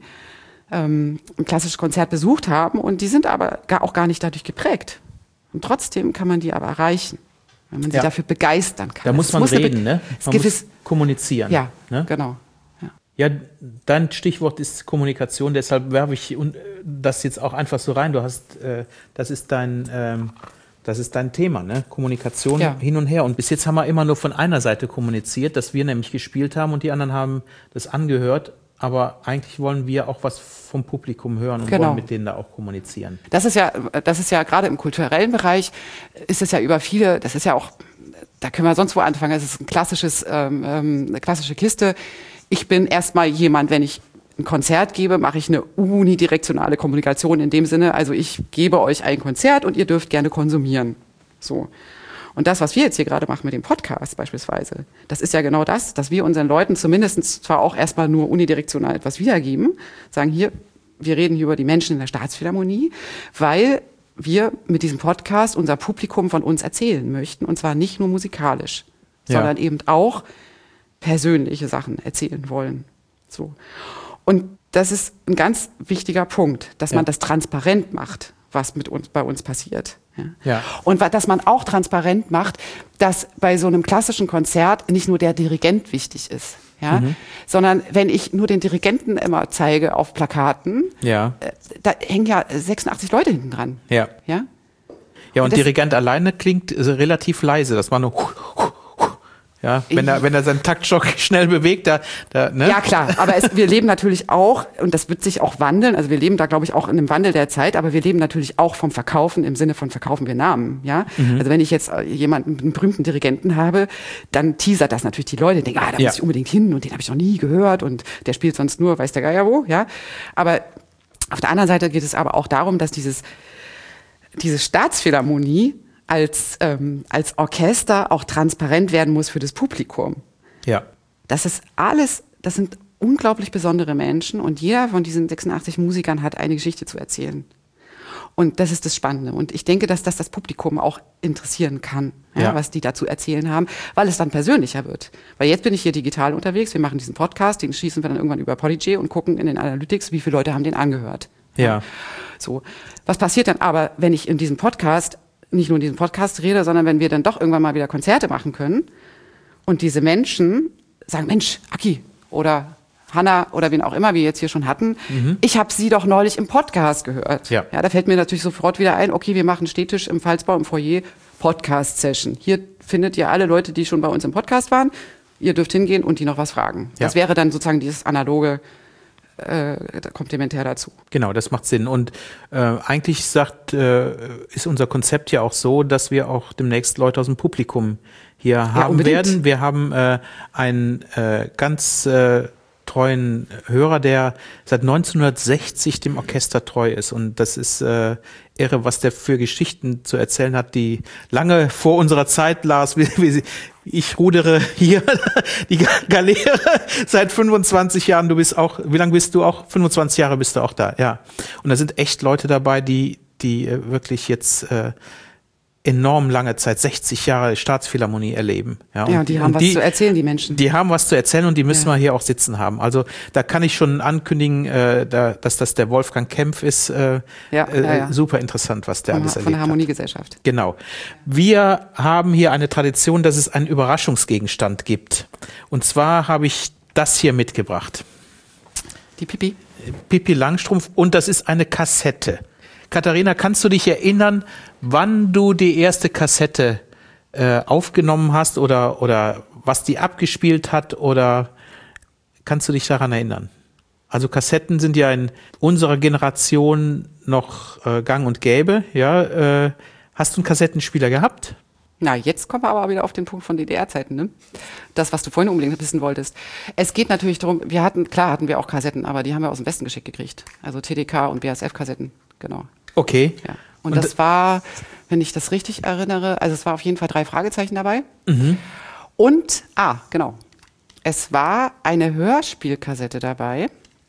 ähm, ein klassisches Konzert besucht haben und die sind aber gar, auch gar nicht dadurch geprägt. Und trotzdem kann man die aber erreichen, wenn man sie ja. dafür begeistern kann. Da muss man muss reden, ne? Man muss kommunizieren. Ja, ne? genau. Ja. ja, dein Stichwort ist Kommunikation, deshalb werfe ich das jetzt auch einfach so rein. Du hast, äh, das ist dein... Ähm, Das ist dein Thema, ne? Kommunikation ja. hin und her. Und bis jetzt haben wir immer nur von einer Seite kommuniziert, dass wir nämlich gespielt haben und die anderen haben das angehört. Aber eigentlich wollen wir auch was vom Publikum hören und genau. wollen mit denen da auch kommunizieren. Das ist ja, das ist ja gerade im kulturellen Bereich, ist es ja über viele, das ist ja auch, da können wir sonst wo anfangen, es ist ein klassisches, ähm, eine klassische Kiste. Ich bin erstmal jemand, wenn ich ein Konzert gebe, mache ich eine unidirektionale Kommunikation in dem Sinne, also ich gebe euch ein Konzert und ihr dürft gerne konsumieren. So. Und das, was wir jetzt hier gerade machen mit dem Podcast beispielsweise, das ist ja genau das, dass wir unseren Leuten zumindest zwar auch erstmal nur unidirektional etwas wiedergeben, sagen hier, wir reden hier über die Menschen in der Staatsphilharmonie, weil wir mit diesem Podcast unser Publikum von uns erzählen möchten, und zwar nicht nur musikalisch, ja. sondern eben auch persönliche Sachen erzählen wollen. So. Und das ist ein ganz wichtiger Punkt, dass ja. man das transparent macht, was mit uns, bei uns passiert. Ja. Ja. Und dass man auch transparent macht, dass bei so einem klassischen Konzert nicht nur der Dirigent wichtig ist, ja, mhm. sondern wenn ich nur den Dirigenten immer zeige auf Plakaten, ja. äh, da hängen ja sechsundachtzig Leute hinten dran. Ja. Ja, ja und, und Dirigent alleine klingt relativ leise, das war nur ja, wenn er, wenn er seinen Taktschock schnell bewegt, da, da ne? Ja, klar, aber es, wir leben natürlich auch, und das wird sich auch wandeln, also wir leben da, glaube ich, auch in einem Wandel der Zeit, aber wir leben natürlich auch vom Verkaufen im Sinne von verkaufen wir Namen, ja. Mhm. Also wenn ich jetzt jemanden, einen berühmten Dirigenten habe, dann teasert das natürlich die Leute, denken, ah, da ja. muss ich unbedingt hin und den habe ich noch nie gehört und der spielt sonst nur, weiß der Geier wo, ja. Aber auf der anderen Seite geht es aber auch darum, dass dieses, diese Staatsphilharmonie als, ähm, als Orchester auch transparent werden muss für das Publikum. Ja. Das ist alles, das sind unglaublich besondere Menschen und jeder von diesen sechsundachtzig Musikern hat eine Geschichte zu erzählen. Und das ist das Spannende. Und ich denke, dass das das Publikum auch interessieren kann, ja, ja. was die da zu erzählen haben, weil es dann persönlicher wird. Weil jetzt bin ich hier digital unterwegs, wir machen diesen Podcast, den schießen wir dann irgendwann über Podigy und gucken in den Analytics, wie viele Leute haben den angehört. Ja. ja. So. Was passiert dann aber, wenn ich in diesem Podcast, nicht nur in diesem Podcast rede, sondern wenn wir dann doch irgendwann mal wieder Konzerte machen können und diese Menschen sagen, Mensch, Aki oder Hanna oder wen auch immer wir jetzt hier schon hatten, mhm. ich habe sie doch neulich im Podcast gehört. Ja. ja, da fällt mir natürlich sofort wieder ein, okay, wir machen Stehtisch im Pfalzbau im Foyer Podcast-Session. Hier findet ihr alle Leute, die schon bei uns im Podcast waren. Ihr dürft hingehen und die noch was fragen. Ja. Das wäre dann sozusagen dieses analoge äh, komplementär dazu. Genau, das macht Sinn. Und äh, eigentlich sagt, äh, ist unser Konzept ja auch so, dass wir auch demnächst Leute aus dem Publikum hier haben ja, werden. Wir haben äh, einen äh, ganz äh, treuen Hörer, der seit neunzehnhundertsechzig dem Orchester treu ist. Und das ist äh, irre, was der für Geschichten zu erzählen hat, die lange vor unserer Zeit, Lars, wie, wie, ich rudere hier die Galeere seit fünfundzwanzig Jahren. Du bist auch, wie lange bist du auch? fünfundzwanzig Jahre bist du auch da, ja. Und da sind echt Leute dabei, die, die äh, wirklich jetzt äh, enorm lange Zeit, sechzig Jahre Staatsphilharmonie erleben. Ja, ja und die haben und was die, zu erzählen, die Menschen. Die haben was zu erzählen und die müssen ja. wir hier auch sitzen haben. Also da kann ich schon ankündigen, äh, da, dass das der Wolfgang Kempf ist. Äh, ja, äh, ja, ja. Super interessant, was der von, alles erlebt hat. Von der Harmoniegesellschaft. Genau. Wir haben hier eine Tradition, dass es einen Überraschungsgegenstand gibt. Und zwar habe ich das hier mitgebracht. Die Pippi? Pippi Langstrumpf und das ist eine Kassette. Katharina, kannst du dich erinnern, wann du die erste Kassette äh, aufgenommen hast oder, oder was die abgespielt hat oder kannst du dich daran erinnern? Also Kassetten sind ja in unserer Generation noch äh, gang und gäbe. Ja, äh, hast du einen Kassettenspieler gehabt? Na, jetzt kommen wir aber wieder auf den Punkt von D D R-Zeiten, ne? Das, was du vorhin unbedingt wissen wolltest. Es geht natürlich darum, wir hatten, klar hatten wir auch Kassetten, aber die haben wir aus dem Westen geschickt gekriegt. Also T D K und B A S F-Kassetten, genau. Okay. Ja. Und, und das war, wenn ich das richtig erinnere, also es war auf jeden Fall drei Fragezeichen dabei. Mhm. Und, ah, genau, es war eine Hörspielkassette dabei.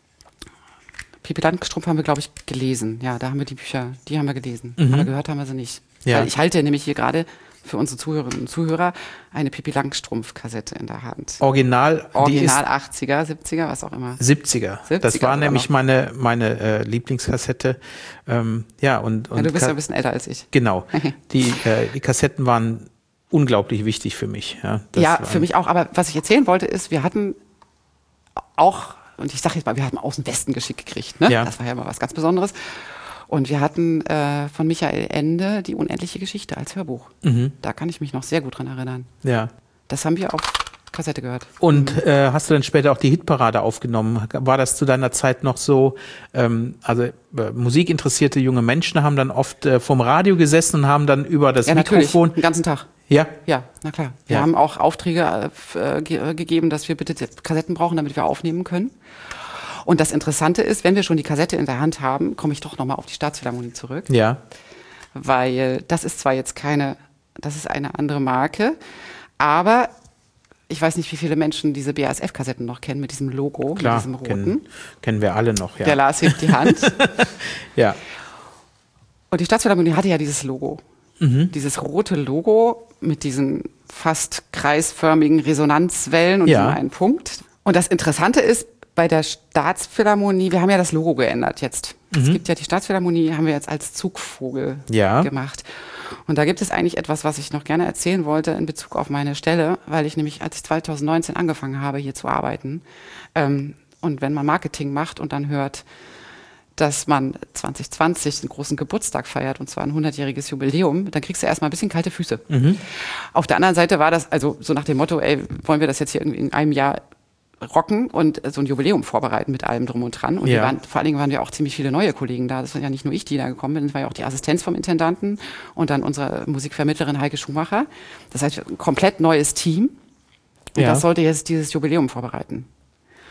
Pippi Langstrumpf haben wir, glaube ich, gelesen. Ja, da haben wir die Bücher, die haben wir gelesen. Mhm. Aber gehört haben wir sie nicht. Ja. Weil ich halte nämlich hier gerade für unsere Zuhörerinnen und Zuhörer eine Pippi Langstrumpf-Kassette in der Hand. Original. Original achtziger, siebziger, was auch immer. siebziger. siebziger das war nämlich noch. meine, meine äh, Lieblingskassette. Ähm, ja, und, und ja, du bist Ka- ja ein bisschen älter als ich. Genau. Die, äh, die Kassetten waren unglaublich wichtig für mich. Ja, das ja war für mich auch. Aber was ich erzählen wollte, ist, wir hatten auch, und ich sage jetzt mal, wir hatten aus dem Westen geschickt gekriegt. Ne? Ja. Das war ja mal was ganz Besonderes. Und wir hatten äh, von Michael Ende die unendliche Geschichte als Hörbuch. Mhm. Da kann ich mich noch sehr gut dran erinnern. Ja. Das haben wir auf Kassette gehört. Und mhm. äh, hast du dann später auch die Hitparade aufgenommen? War das zu deiner Zeit noch so? Ähm, also äh, musikinteressierte junge Menschen haben dann oft äh, vorm Radio gesessen und haben dann über das ja, Mikrofon... natürlich, den ganzen Tag. Ja? Ja, na klar. Wir ja. haben auch Aufträge äh, ge- gegeben, dass wir bitte Kassetten brauchen, damit wir aufnehmen können. Und das Interessante ist, wenn wir schon die Kassette in der Hand haben, komme ich doch nochmal auf die Staatsphilharmonie zurück. Ja. Weil das ist zwar jetzt keine, das ist eine andere Marke, aber ich weiß nicht, wie viele Menschen diese B A S F-Kassetten noch kennen mit diesem Logo, Klar, mit diesem roten. Kennen, kennen wir alle noch, ja. Der Lars hebt die Hand. Ja. Und die Staatsphilharmonie hatte ja dieses Logo. Mhm. Dieses rote Logo mit diesen fast kreisförmigen Resonanzwellen und ja. diesem einen Punkt. Und das Interessante ist, bei der Staatsphilharmonie, wir haben ja das Logo geändert jetzt. Mhm. Es gibt ja die Staatsphilharmonie, haben wir jetzt als Zugvogel ja. gemacht. Und da gibt es eigentlich etwas, was ich noch gerne erzählen wollte in Bezug auf meine Stelle, weil ich nämlich, als ich zweitausendneunzehn angefangen habe, hier zu arbeiten, ähm, und wenn man Marketing macht und dann hört, dass man zwanzig zwanzig einen großen Geburtstag feiert, und zwar ein hundertjähriges Jubiläum, dann kriegst du erstmal ein bisschen kalte Füße. Mhm. Auf der anderen Seite war das, also so nach dem Motto, ey, wollen wir das jetzt hier irgendwie in einem Jahr rocken und so ein Jubiläum vorbereiten mit allem drum und dran. Und ja. wir waren, vor allen Dingen waren ja auch ziemlich viele neue Kollegen da. Das waren ja nicht nur ich, die da gekommen bin, das war ja auch die Assistenz vom Intendanten und dann unsere Musikvermittlerin Heike Schumacher. Das heißt, ein komplett neues Team. Und ja. das sollte jetzt dieses Jubiläum vorbereiten.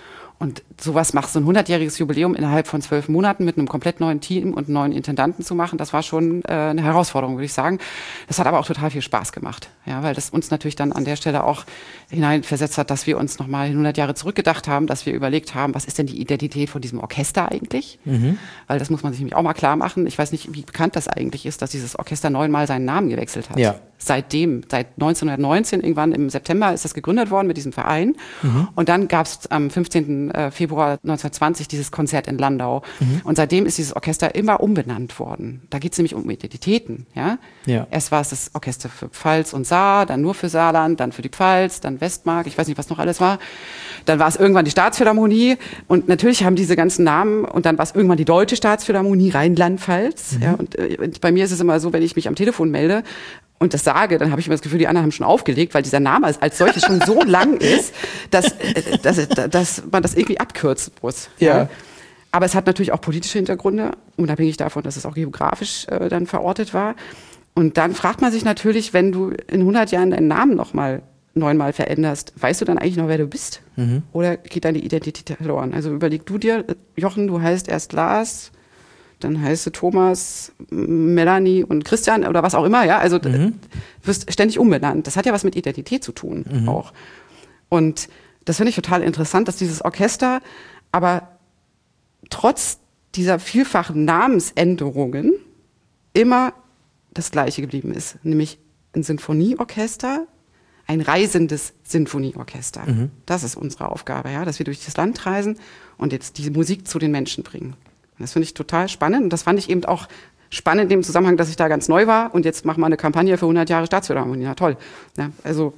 Und sowas macht so ein hundertjähriges Jubiläum innerhalb von zwölf Monaten mit einem komplett neuen Team und neuen Intendanten zu machen, das war schon äh, eine Herausforderung, würde ich sagen. Das hat aber auch total viel Spaß gemacht, ja, weil das uns natürlich dann an der Stelle auch hineinversetzt hat, dass wir uns nochmal hundert Jahre zurückgedacht haben, dass wir überlegt haben, was ist denn die Identität von diesem Orchester eigentlich? Mhm. Weil das muss man sich nämlich auch mal klar machen. Ich weiß nicht, wie bekannt das eigentlich ist, dass dieses Orchester neunmal seinen Namen gewechselt hat. Ja. Seitdem, seit neunzehnhundertneunzehn, irgendwann im September ist das gegründet worden mit diesem Verein. Mhm. Und dann gab es am fünfzehnten Februar neunzehnhundertzwanzig dieses Konzert in Landau. Mhm. Und seitdem ist dieses Orchester immer umbenannt worden. Da geht es nämlich um Identitäten. Ja? Ja. Erst war es das Orchester für Pfalz und Saar, dann nur für Saarland, dann für die Pfalz, dann Westmark, ich weiß nicht, was noch alles war. Dann war es irgendwann die Staatsphilharmonie. Und natürlich haben diese ganzen Namen, und dann war es irgendwann die Deutsche Staatsphilharmonie Rheinland-Pfalz. Mhm. Ja? Und äh, bei mir ist es immer so, wenn ich mich am Telefon melde und das sage, dann habe ich immer das Gefühl, die anderen haben schon aufgelegt, weil dieser Name als, als solches schon so lang ist, dass, dass, dass man das irgendwie abkürzen muss. Ja. Ja. Aber es hat natürlich auch politische Hintergründe, unabhängig davon, dass es auch geografisch äh, dann verortet war. Und dann fragt man sich natürlich, wenn du in hundert Jahren deinen Namen nochmal neunmal veränderst, weißt du dann eigentlich noch, wer du bist? Mhm. Oder geht deine Identität verloren? Also überleg du dir, Jochen, du heißt erst Lars, dann heißt du Thomas, Melanie und Christian oder was auch immer, ja, also mhm. du wirst ständig umbenannt. Das hat ja was mit Identität zu tun mhm. auch. Und das finde ich total interessant, dass dieses Orchester aber trotz dieser vielfachen Namensänderungen immer das Gleiche geblieben ist, nämlich ein Sinfonieorchester, ein reisendes Sinfonieorchester. Mhm. Das ist unsere Aufgabe, ja, dass wir durch das Land reisen und jetzt diese Musik zu den Menschen bringen. Das finde ich total spannend und das fand ich eben auch spannend in dem Zusammenhang, dass ich da ganz neu war und jetzt machen wir eine Kampagne für hundert Jahre Staatsphilharmonie. Ja, toll. Ja, also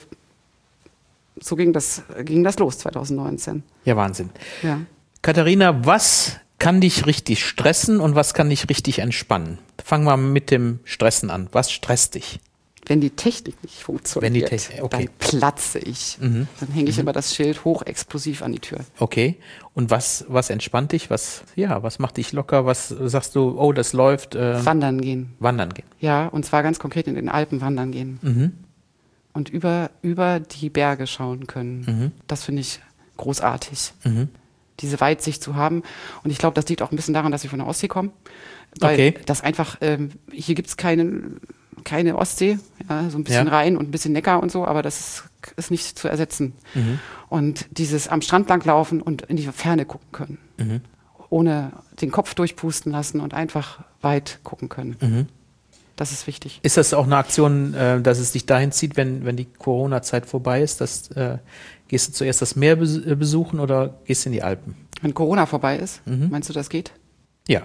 so ging das, ging das los zwanzig neunzehn. Ja, Wahnsinn. Ja. Katharina, was kann dich richtig stressen und was kann dich richtig entspannen? Fangen wir mit dem Stressen an. Was stresst dich? Wenn die Technik nicht funktioniert, Wenn die Technik, okay. dann platze ich. Mhm. Dann hänge ich mhm. immer das Schild hochexplosiv an die Tür. Okay. Und was, was entspannt dich? Was, ja, was macht dich locker? Was sagst du, oh, das läuft? Äh, wandern gehen. Wandern gehen. Ja, und zwar ganz konkret in den Alpen wandern gehen. Mhm. Und über, über die Berge schauen können. Mhm. Das finde ich großartig. Mhm. Diese Weitsicht zu haben. Und ich glaube, das liegt auch ein bisschen daran, dass ich von der Ostsee komme. Weil okay. das einfach, ähm, hier gibt es keinen... keine Ostsee, ja, so ein bisschen ja. Rhein und ein bisschen Neckar und so, aber das ist, ist nicht zu ersetzen. Mhm. Und dieses am Strand langlaufen und in die Ferne gucken können, mhm. ohne den Kopf durchpusten lassen und einfach weit gucken können. Mhm. Das ist wichtig. Ist das auch eine Aktion, äh, dass es dich dahin zieht, wenn, wenn die Corona-Zeit vorbei ist? Dass, äh, gehst du zuerst das Meer besuchen oder gehst du in die Alpen? Wenn Corona vorbei ist, mhm. meinst du, das geht? Ja.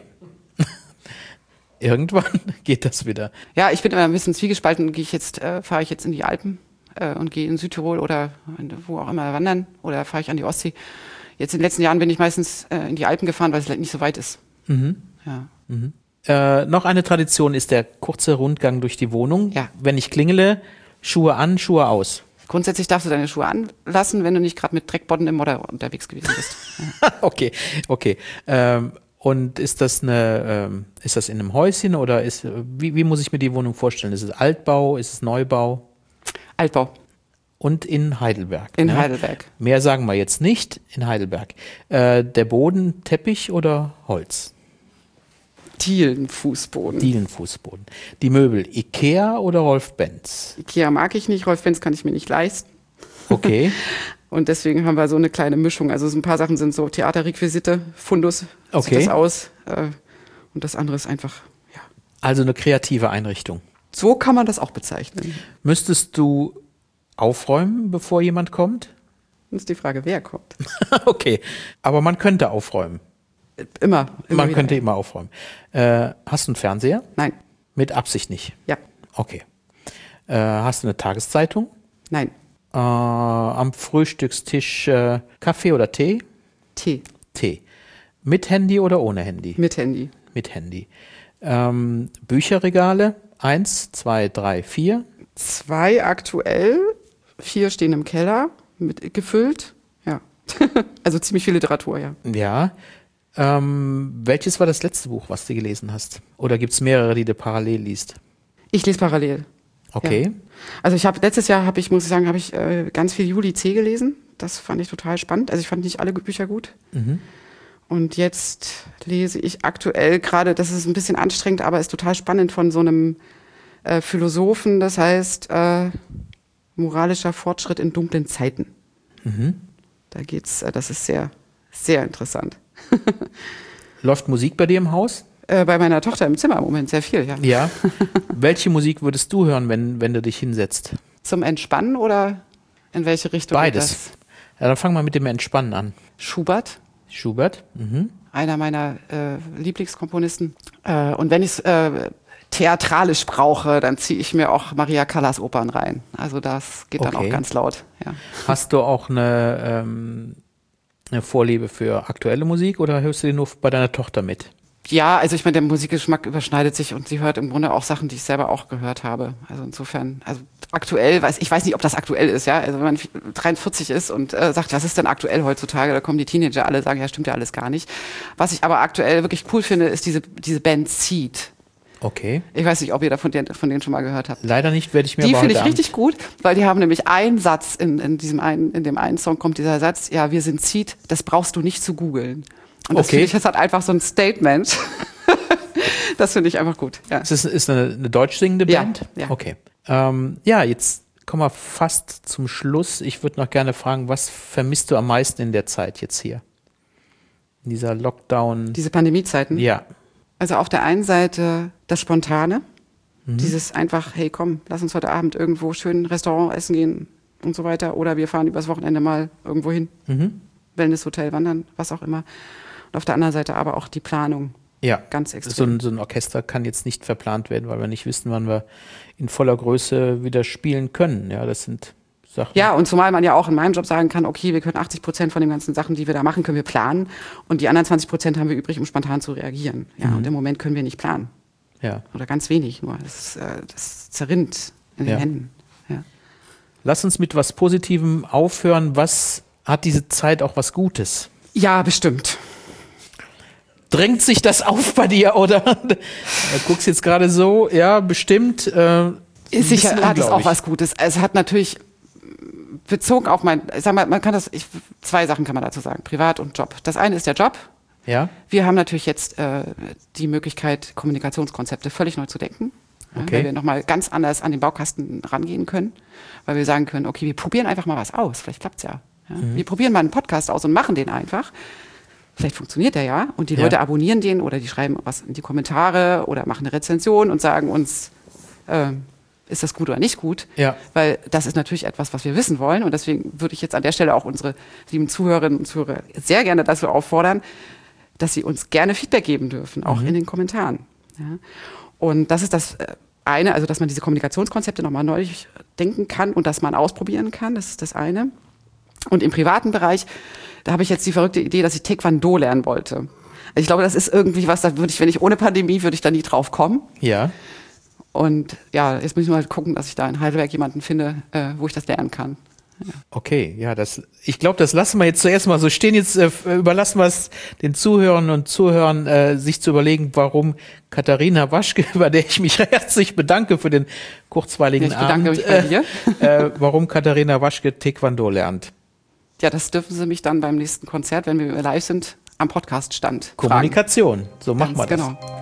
Irgendwann geht das wieder. Ja, ich bin immer ein bisschen zwiegespalten. Gehe ich jetzt, äh, fahre ich jetzt in die Alpen äh, und gehe in Südtirol oder wo auch immer wandern oder fahre ich an die Ostsee. Jetzt in den letzten Jahren bin ich meistens äh, in die Alpen gefahren, weil es nicht so weit ist. Mhm. Ja. Mhm. Äh, noch eine Tradition ist der kurze Rundgang durch die Wohnung. Ja. Wenn ich klingele, Schuhe an, Schuhe aus. Grundsätzlich darfst du deine Schuhe anlassen, wenn du nicht gerade mit Dreckbodden im Modder unterwegs gewesen bist. Ja. okay, okay. Ähm, Und ist das eine, ähm, ist das in einem Häuschen oder ist, wie, wie muss ich mir die Wohnung vorstellen? Ist es Altbau, ist es Neubau? Altbau. Und in Heidelberg. In ne? Heidelberg. Mehr sagen wir jetzt nicht, in Heidelberg. Äh, der Boden, Teppich oder Holz? Dielenfußboden. Dielenfußboden. Die Möbel, Ikea oder Rolf Benz? Ikea mag ich nicht, Rolf Benz kann ich mir nicht leisten. Okay. Und deswegen haben wir so eine kleine Mischung. Also so ein paar Sachen sind so Theaterrequisite, Fundus, okay. sieht das aus. Äh, und das andere ist einfach, ja. Also eine kreative Einrichtung. So kann man das auch bezeichnen. Müsstest du aufräumen, bevor jemand kommt? Das ist die Frage, wer kommt. Okay, aber man könnte aufräumen. Immer. immer man könnte immer aufräumen. Äh, hast du einen Fernseher? Nein. Mit Absicht nicht? Ja. Okay. Äh, hast du eine Tageszeitung? Nein. Äh, am Frühstückstisch äh, Kaffee oder Tee? Tee. Tee. Mit Handy oder ohne Handy? Mit Handy. Mit Handy. Ähm, Bücherregale? Eins, zwei, drei, vier? Zwei aktuell. Vier stehen im Keller, mit gefüllt. Ja. Also ziemlich viel Literatur, ja. Ja. Ähm, welches war das letzte Buch, was du gelesen hast? Oder gibt es mehrere, die du parallel liest? Ich lese parallel. Okay. Ja. Also ich habe letztes Jahr habe ich, muss ich sagen, habe ich äh, ganz viel Juli C. gelesen. Das fand ich total spannend. Also ich fand nicht alle Bücher gut. Mhm. Und jetzt lese ich aktuell gerade, das ist ein bisschen anstrengend, aber ist total spannend, von so einem äh, Philosophen, das heißt äh, moralischer Fortschritt in dunklen Zeiten. Mhm. Da geht's, äh, das ist sehr, sehr interessant. Läuft Musik bei dir im Haus? Äh, bei meiner Tochter im Zimmer im Moment sehr viel, ja. Ja. Welche Musik würdest du hören, wenn, wenn du dich hinsetzt? Zum Entspannen oder in welche Richtung? Beides. Ja, dann fang mal mit dem Entspannen an. Schubert. Schubert. Mhm. Einer meiner äh, Lieblingskomponisten. Äh, und wenn ich es äh, theatralisch brauche, dann ziehe ich mir auch Maria Callas Opern rein. Also das geht dann Okay. auch ganz laut. Ja. Hast du auch eine, ähm, eine Vorliebe für aktuelle Musik oder hörst du die nur bei deiner Tochter mit? Ja, also ich meine, der Musikgeschmack überschneidet sich und sie hört im Grunde auch Sachen, die ich selber auch gehört habe. Also insofern, also aktuell, weiß ich weiß nicht, ob das aktuell ist, ja. Also wenn man dreiundvierzig ist und äh, sagt, was ist denn aktuell heutzutage, da kommen die Teenager alle, sagen, ja, stimmt ja alles gar nicht. Was ich aber aktuell wirklich cool finde, ist diese, diese Band Seed. Okay. Ich weiß nicht, ob ihr davon von denen schon mal gehört habt. Leider nicht, werde ich mir Die aber finde ich heute richtig gut, weil die haben nämlich einen Satz, in, in diesem einen, in dem einen Song kommt dieser Satz, ja, wir sind Seed, das brauchst du nicht zu googeln. Und das Okay. finde ich jetzt halt einfach so ein Statement. Das finde ich einfach gut. Ja. Ist es ist eine, eine deutsch singende Ja, Band? ja. Okay. Ähm, ja, jetzt kommen wir fast zum Schluss. Ich würde noch gerne fragen, was vermisst du am meisten in der Zeit jetzt hier? In dieser Lockdown. Diese Pandemiezeiten. Ja. Also auf der einen Seite das Spontane, mhm. dieses einfach, hey komm, lass uns heute Abend irgendwo schön Restaurant essen gehen und so weiter. Oder wir fahren übers Wochenende mal irgendwo hin. Mhm. Wellnesshotel, wandern, was auch immer. Und auf der anderen Seite aber auch die Planung. Ja, ganz so extrem. ein, so ein Orchester kann jetzt nicht verplant werden, weil wir nicht wissen, wann wir in voller Größe wieder spielen können. Ja, das sind Sachen. Ja, und zumal man ja auch in meinem Job sagen kann, okay, wir können achtzig Prozent von den ganzen Sachen, die wir da machen, können wir planen und die anderen zwanzig Prozent haben wir übrig, um spontan zu reagieren. Ja, Mhm. und im Moment können wir nicht planen. Ja. Oder ganz wenig nur. Das, ist, äh, das zerrinnt in den Ja. Händen. Ja. Lass uns mit was Positivem aufhören. Was hat diese Zeit auch was Gutes? Ja, bestimmt. Drängt sich das auf bei dir, oder? Du guckst jetzt gerade so, ja, bestimmt. Äh, Ist sicher bisschen hat es auch unglaublich. was Gutes. Es hat natürlich bezogen auf mein, ich sag mal, man kann das, ich, zwei Sachen kann man dazu sagen, Privat und Job. Das eine ist der Job. Ja, Wir haben natürlich jetzt äh, die Möglichkeit, Kommunikationskonzepte völlig neu zu denken. Ja, Okay. weil wir nochmal ganz anders an den Baukasten rangehen können. Weil wir sagen können, okay, wir probieren einfach mal was aus. Vielleicht klappt's ja. ja. Mhm. Wir probieren mal einen Podcast aus und machen den einfach. Vielleicht funktioniert der ja. Und die Ja. Leute abonnieren den oder die schreiben was in die Kommentare oder machen eine Rezension und sagen uns, äh, ist das gut oder nicht gut? Ja. Weil das ist natürlich etwas, was wir wissen wollen. Und deswegen würde ich jetzt an der Stelle auch unsere lieben Zuhörerinnen und Zuhörer sehr gerne dazu auffordern, dass sie uns gerne Feedback geben dürfen, auch Mhm. in den Kommentaren. Ja. Und das ist das äh, eine, also dass man diese Kommunikationskonzepte nochmal neu denken kann und dass man ausprobieren kann, das ist das eine. Und im privaten Bereich, da habe ich jetzt die verrückte Idee, dass ich Taekwondo lernen wollte. Also ich glaube, das ist irgendwie was, da würde ich, wenn ich ohne Pandemie, würde ich da nie drauf kommen. ja. Und ja, jetzt muss ich mal gucken, dass ich da in Heidelberg jemanden finde, äh, wo ich das lernen kann. Okay, ja, das, ich glaube, das lassen wir jetzt zuerst mal so stehen. Jetzt äh, überlassen wir es den Zuhörern und Zuhörern, äh, sich zu überlegen, warum Katharina Waschke, bei der ich mich herzlich bedanke für den kurzweiligen Ja, ich bedanke Abend, mich bei dir. äh, äh, warum Katharina Waschke Taekwondo lernt. Ja, das dürfen Sie mich dann beim nächsten Konzert, wenn wir live sind, am Podcast-Stand fragen. Kommunikation, so machen Ganz wir das. genau.